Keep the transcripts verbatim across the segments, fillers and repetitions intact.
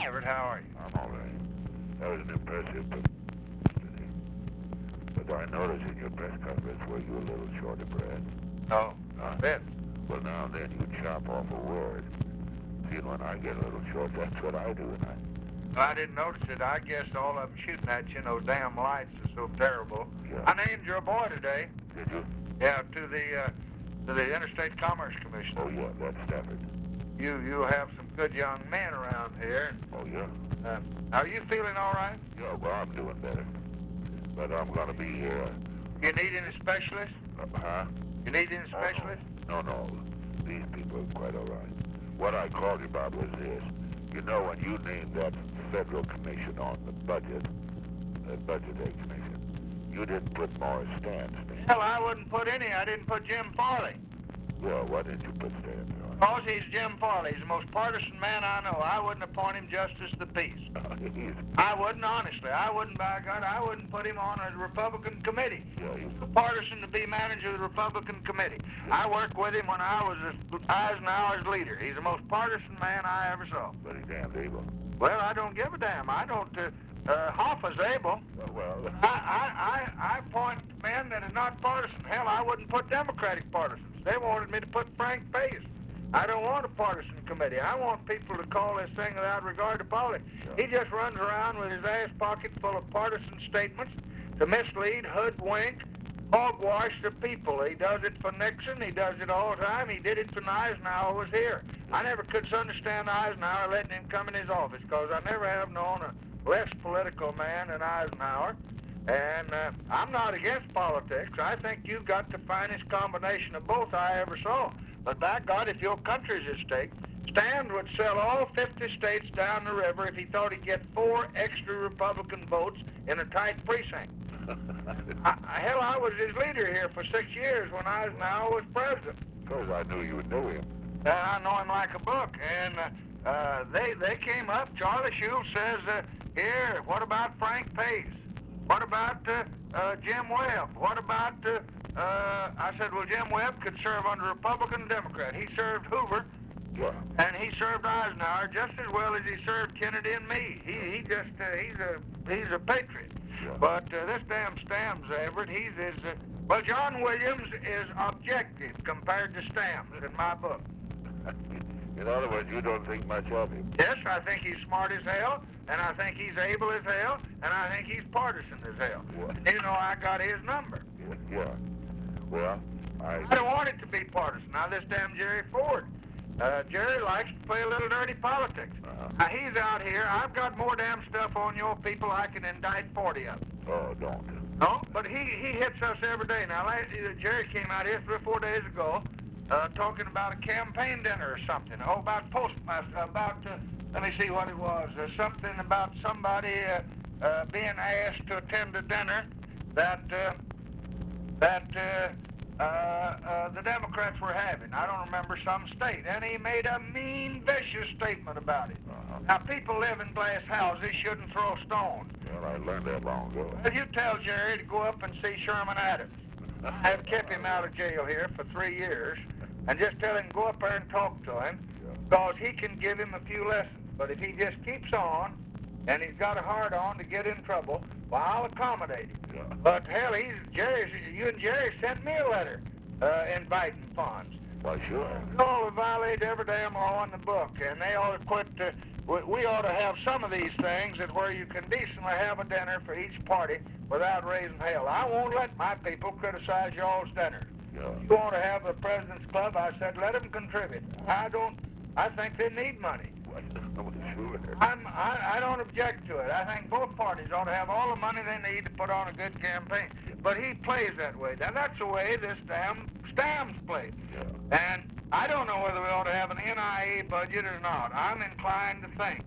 Everett, how are you? I'm all right. That was an impressive today. But I noticed in your press conference were you a little short of breath. Oh, a bit. Well, now and then you chop off a word. See, when I get a little short, that's what I do. And I... Well, I didn't notice it. I guess all of them shooting at you, and those damn lights are so terrible. Yeah. I named your boy today. Did you? Yeah, to the uh, to the Interstate Commerce Commission. Oh, yeah, that's Stafford. You you have some good young men around here. Oh, yeah? Uh, are you feeling all right? Yeah, well, I'm doing better. But I'm going to be here. You need any specialists? Uh, huh? You need any specialists? No, no. These people are quite all right. What I called you about was this. You know, when you named that federal commission on the budget, the budgetary commission, you didn't put Morris Stans in. Hell, I wouldn't put any. I didn't put Jim Farley. Well, why didn't you put Stans on? Because he's Jim Farley. He's the most partisan man I know. I wouldn't appoint him justice of the peace. He's, I wouldn't, honestly. I wouldn't, by God, I wouldn't put him on a Republican committee. yeah, he's, Too partisan to be manager of the Republican committee. I worked with him when I was Eisenhower's leader. He's the most partisan man I ever saw. but he's damn able. Well, I don't give a damn. I don't, uh, uh, Hoffa's able. Uh, well, I, I, I, I appoint men that are not partisan. Hell, I wouldn't put Democratic partisans. They wanted me to put Frank Pace. I don't want a partisan committee. I want people to call this thing without regard to politics. He just runs around with his ass pocket full of partisan statements to mislead, hoodwink, hogwash the people. He does it for Nixon. He does it all the time. He did it when Eisenhower was here. I never could understand Eisenhower letting him come in his office because I never have known a less political man than Eisenhower. And uh, I'm not against politics. I think you've got the finest combination of both I ever saw. But by God, if your country's at stake, Stans would sell all fifty states down the river if he thought he'd get four extra Republican votes in a tight precinct. I, hell, I was his leader here for six years when Eisenhower was president. because I knew you knew him. Uh, I know him like a book. And uh, uh, they they came up. Charlie Schultz says, uh, here, what about Frank Pace? What about uh, uh, Jim Webb? What about, uh, uh, I said, well, Jim Webb could serve under Republican and Democrat. He served Hoover, Yeah. and he served Eisenhower just as well as he served Kennedy and me. He, he just, uh, he's a he's a patriot. Yeah. But uh, this damn Stams, Everett, he's is, uh, well, John Williams is objective compared to Stams in my book. In other words, you don't think much of him. Yes, I think he's smart as hell, and I think he's able as hell, and I think he's partisan as hell. What? You know, I got his number. Yeah. Well, I... I don't want it to be partisan. Now, this damn Jerry Ford, uh, Jerry likes to play a little dirty politics. Uh-huh. Now, he's out here. I've got more damn stuff on your people I can indict forty of them. Oh, don't. No, but he, he hits us every day. Now, last, uh, Jerry came out here three or four days ago uh, talking about a campaign dinner or something. Oh, about Postmaster, about, uh, let me see what it was, uh, something about somebody uh, uh, being asked to attend a dinner that, uh, that uh, uh, uh, the Democrats were having. I don't remember some state. And he made a mean, vicious statement about it. Uh-huh. Now, people live in glass houses shouldn't throw stones. Well, I learned that long ago. Well, you tell Jerry to go up and see Sherman Adams. I have kept him out of jail here for three years, and just tell him to go up there and talk to him, because he can give him a few lessons. But if he just keeps on, and he's got a hard on to get in trouble, well, I'll accommodate him. Yeah. But hell, he's Jerry. You and Jerry sent me a letter uh, inviting funds. Why, sure. We ought to violate every damn law in the book, and they ought to quit. Uh, we, we ought to have some of these things that where you can decently have a dinner for each party without raising hell. I won't let my people criticize y'all's dinners. Yeah. You want to have a President's Club? I said let them contribute. I don't. I think they need money. Well, sure. I'm, I, I don't object to it. I think both parties ought to have all the money they need to put on a good campaign. But he plays that way. Now, that's the way this damn Stams plays. Yeah. And I don't know whether we ought to have an N I A budget or not. I'm inclined to think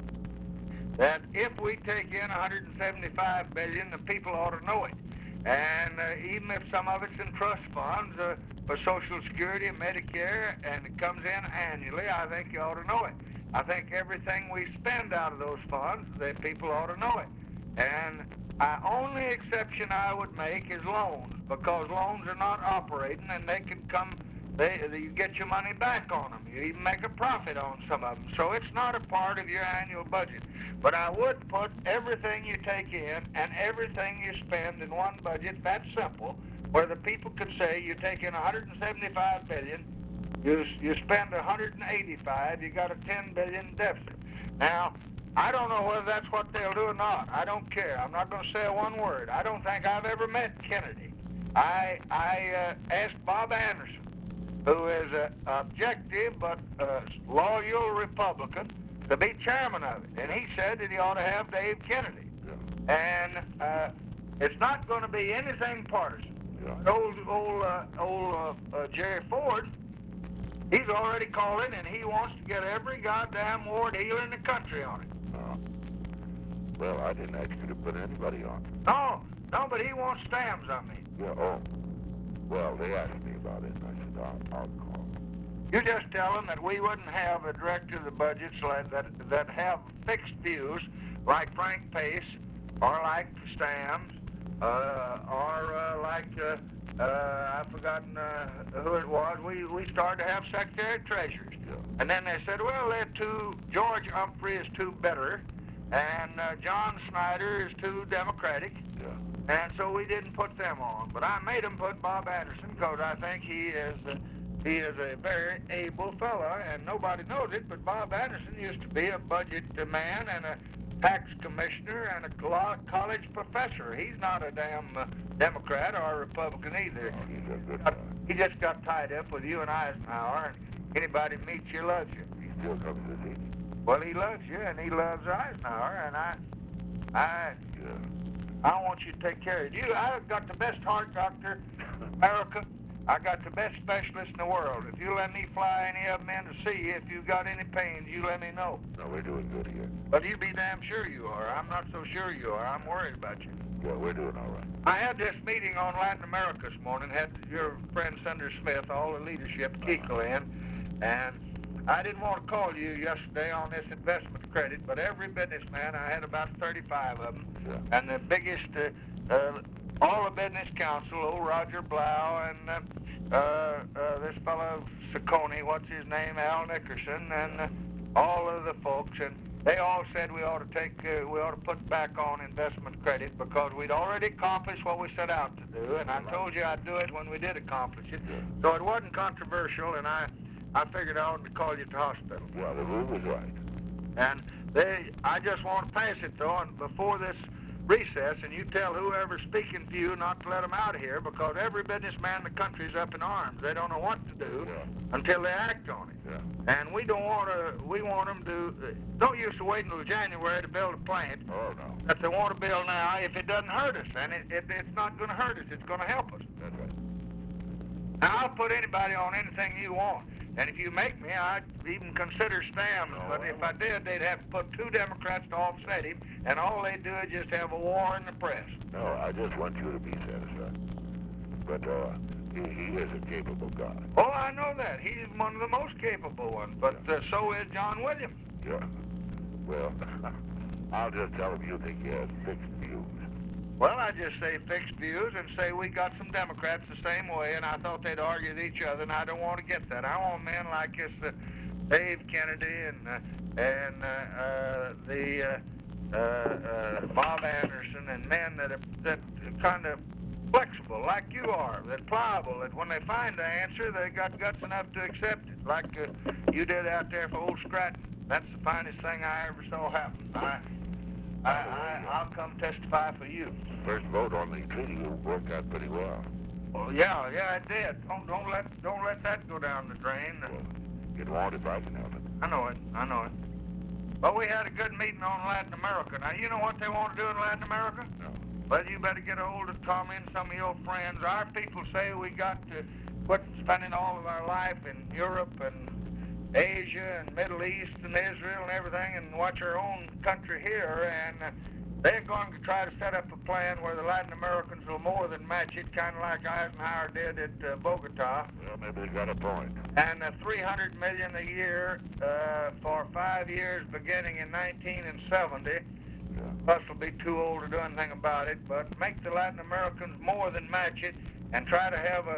that if we take in one hundred seventy-five billion dollars, the people ought to know it. And uh, even if some of it's in trust funds uh, for Social Security and Medicare, and it comes in annually, I think you ought to know it. I think everything we spend out of those funds, the people ought to know it. And the only exception I would make is loans, because loans are not operating, and they can come they, you get your money back on them. You even make a profit on some of them. So it's not a part of your annual budget. But I would put everything you take in and everything you spend in one budget, that simple, where the people could say you take in one hundred seventy-five billion dollars, you, you spend one hundred eighty-five, you got a ten billion dollars deficit. Now, I don't know whether that's what they'll do or not. I don't care. I'm not going to say one word. I don't think I've ever met Kennedy. I, I uh, asked Bob Anderson, who is an objective but uh, loyal Republican, to be chairman of it. And he said that he ought to have Dave Kennedy. Yeah. And uh, it's not going to be anything partisan. Yeah. Old, old, uh, old uh, uh, Jerry Ford, he's already called in, and he wants to get every goddamn ward healer in the country on it. Oh. Well, I didn't ask you to put anybody on. No, no, but he wants stamps on me. Yeah, oh. Well, they asked me about it, and I said, I'll, I'll call. You just tell them that we wouldn't have a director of the budgets like that that have fixed views like Frank Pace or like Stams uh, or uh, like, uh, uh, I've forgotten uh, who it was. We, we started to have Secretary of Treasuries. Yeah. And then they said, well, they're too, George Humphrey is too bitter, and uh, John Snyder is too Democratic. Yeah. And so we didn't put them on. But I made them put Bob Anderson because I think he is uh, he is a very able fella, and nobody knows it, but Bob Anderson used to be a budget man and a tax commissioner and a college professor. He's not a damn uh, Democrat or a Republican either. Oh, he's a good guy. He just got tied up with you and Eisenhower, and anybody meets you loves you. He still comes to see me. Well, he loves you, and he loves Eisenhower, and I, I, yeah. I want you to take care of you. I've got the best heart doctor in America. I got the best specialist in the world. If you let me fly any of them in to see you, if you've got any pains, you let me know. No, we're doing good here. But you be damn sure you are. I'm not so sure you are. I'm worried about you. Yeah, we're doing all right. I had this meeting on Latin America this morning, had your friend Senator Smith, all the leadership, Kiko in, and I didn't want to call you yesterday on this investment credit, but every businessman, I had about thirty-five of them, yeah. And the biggest, uh, uh, all the business council, old Roger Blau, and uh, uh, uh, this fellow Saccone, what's his name, Al Nickerson, and uh, all of the folks, and they all said we ought to take, uh, we ought to put back on investment credit because we'd already accomplished what we set out to do, and I told you I'd do it when we did accomplish it. Yeah. So it wasn't controversial, and I, I figured I ought to call you at the hospital. Well, the rule was right. And they, I just want to pass it though, and before this recess, and you tell whoever's speaking to you not to let them out of here because every businessman in the country's up in arms. They don't know what to do yeah. until they act on it. Yeah. And we don't want to, we want them to, uh, don't use to wait until January to build a plant. Oh, no. That they want to build now if it doesn't hurt us. And it, it, it's not going to hurt us. It's going to help us. That's right. Now, I'll put anybody on anything you want. And if you make me, I'd even consider Stams. No, but if I did, they'd have to put two Democrats to offset him, and all they'd do is just have a war in the press. No, I just want you to be satisfied. But uh, he, he is a capable guy. Oh, I know that. He's one of the most capable ones, but uh, so is John Williams. Yeah. Well, I'll just tell him you think he has fixed views. Well, I just say fixed views and say we got some Democrats the same way, and I thought they'd argue with each other, and I don't want to get that. I want men like this, uh, Dave Kennedy and uh, and uh, uh, the uh, uh, uh, Bob Anderson, and men that are that are kind of flexible, like you are, that pliable, that when they find the answer, they got guts enough to accept it, like uh, you did out there for old Stratton. That's the finest thing I ever saw happen. I, I, I, I'll come testify for you. First vote on the treaty worked out pretty well. Well, yeah, yeah, it did. Don't don't let don't let that go down the drain. Well, it won't if I can help it. I know it. I know it. But we had a good meeting on Latin America. Now you know what they want to do in Latin America? No. Well, you better get a hold of Tommy and some of your friends. Our people say we got to quit spending all of our life in Europe and Asia and Middle East and Israel and everything, and watch our own country here. And uh, they're going to try to set up a plan where the Latin Americans will more than match it, kind of like Eisenhower did at uh, Bogota. Well, maybe they got a point. And uh, three hundred million dollars a year uh, for five years, beginning in nineteen seventy. Yeah. Us will be too old to do anything about it, but make the Latin Americans more than match it, and try to have a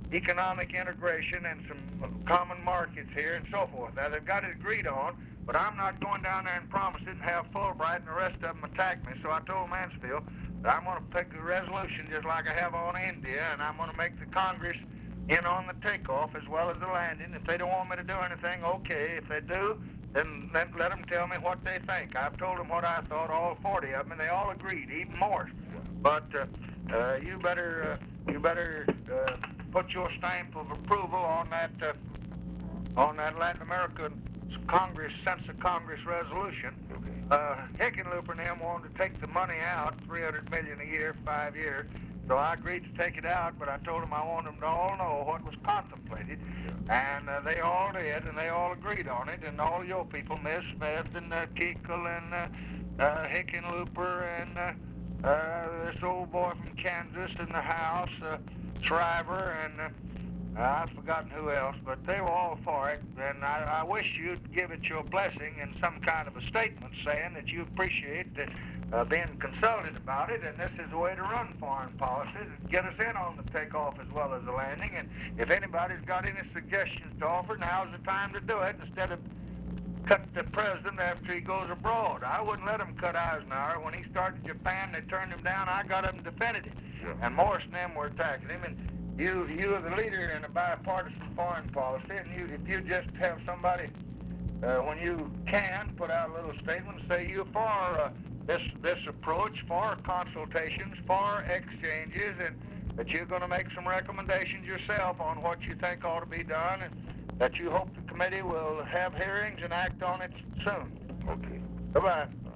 economic integration and some common markets here and so forth. Now, they've got it agreed on, but I'm not going down there and promise it and have Fulbright and the rest of them attack me. So I told Mansfield that I'm going to pick a resolution just like I have on India, and I'm going to make the Congress in on the takeoff as well as the landing. If they don't want me to do anything, okay. If they do, then let, let them tell me what they think. I've told them what I thought, all forty of them, and they all agreed, even Morris. But uh, uh, you better uh, you better uh, put your stamp of approval on that uh, on that Latin American Congress sense of Congress resolution. Uh, Hickenlooper and them wanted to take the money out, three hundred million dollars a year, five years. So I agreed to take it out, but I told them I wanted them to all know what was contemplated, and uh, they all did, and they all agreed on it, and all your people, Miss Smith and uh, Keekle and uh, uh, Hickenlooper and uh, uh, this old boy from Kansas in the House, uh, Shriver, and uh, I've forgotten who else, but they were all for it, and I, I wish you'd give it your blessing in some kind of a statement saying that you appreciate the Uh, being consulted about it, and this is the way to run foreign policy, to get us in on the takeoff as well as the landing. And if anybody's got any suggestions to offer, now's the time to do it, instead of cut the president after he goes abroad. I wouldn't let him cut Eisenhower. When he started Japan, they turned him down. I got him defended him. Yeah. And Morris and them were attacking him. And you, you are the leader in a bipartisan foreign policy, and you, if you just have somebody, uh, when you can, put out a little statement, say you're for uh, this this approach, for consultations, for exchanges, and that you're going to make some recommendations yourself on what you think ought to be done, and that you hope the committee will have hearings and act on it soon. Okay. Goodbye.